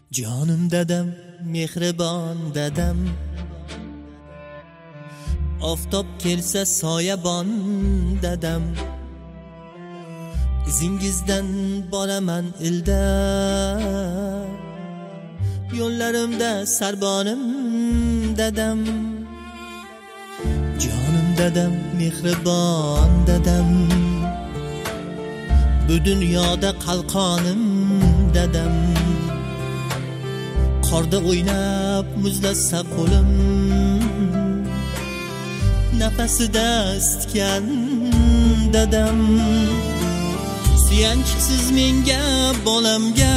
Canım dedem, mehribon dedem, oftob kelsa soyabon dedem. İzingizdan boraman ilda, yo'llarimda sarbonim dedem. Canım dedem, mehribon dedem, bu dunyoda qalqonim dedem. Qorda o'ynab muzlasa qo'lim, nafasida isitgan dadam. Suyanchiqsiz menga bolamga,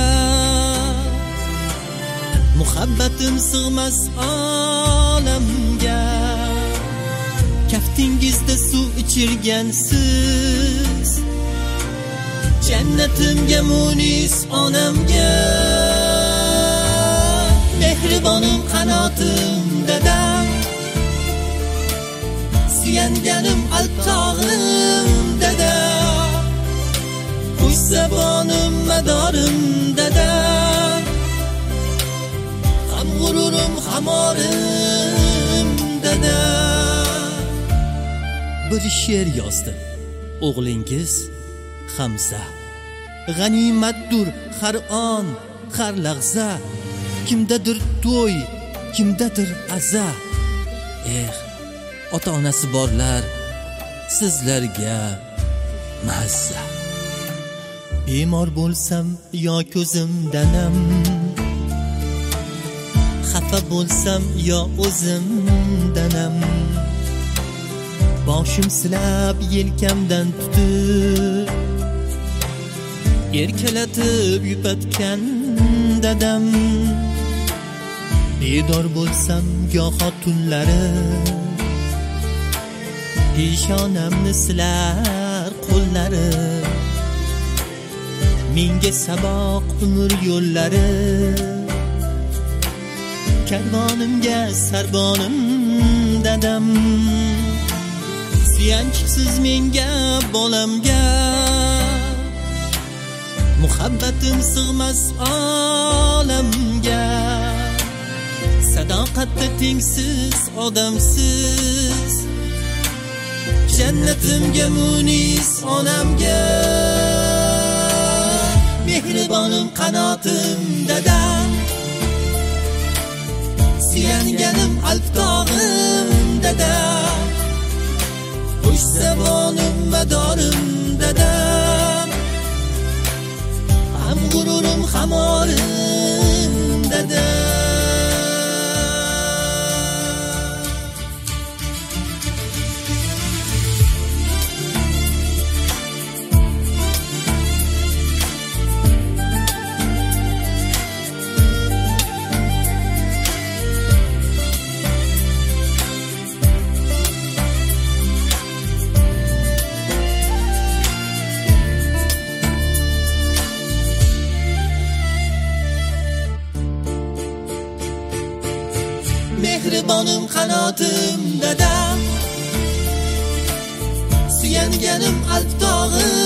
muhabbatim sig'mas olamga. Kaftingizda suv ichirgansiz, jannatimga munis onamga. Mehribonim qanotim dadam, suyanganim alptog'im dadam. Qo'ysabonim madorim dadam, ham g'ururim hamorim dadam. Bir she'r yozdi o'g'lingiz Hamza. G'animatdur har on, har lahza, kimdadir to'y, kimdadir aza. Ota-onasi borlar sizlarga mazza. Bemor bo'lsam yo ko'zimdanam, xafa bo'lsam yo o'zimdanam, boshim silab yelkamdan tutib, erkalatib yupatgan dadam. Bedor bo'lsam goho tunlari, peshonamni silar qo'llari. Menga saboq umr yo'llari, karvonimga sarbonim dadam. Suyanchiqsiz menga bolamga, muhabbatim sig'mas olamga. Sadoqatda tengsiz odamsiz, jannatimga munis onamga. Mehribonim qanotim dadam, suyanganim alptog'im dadam. Qo'ysabonim madorim dadam, ham g'ururim hamorim dadam. Mehribonim qanotim dadam, suyanganim alptog'im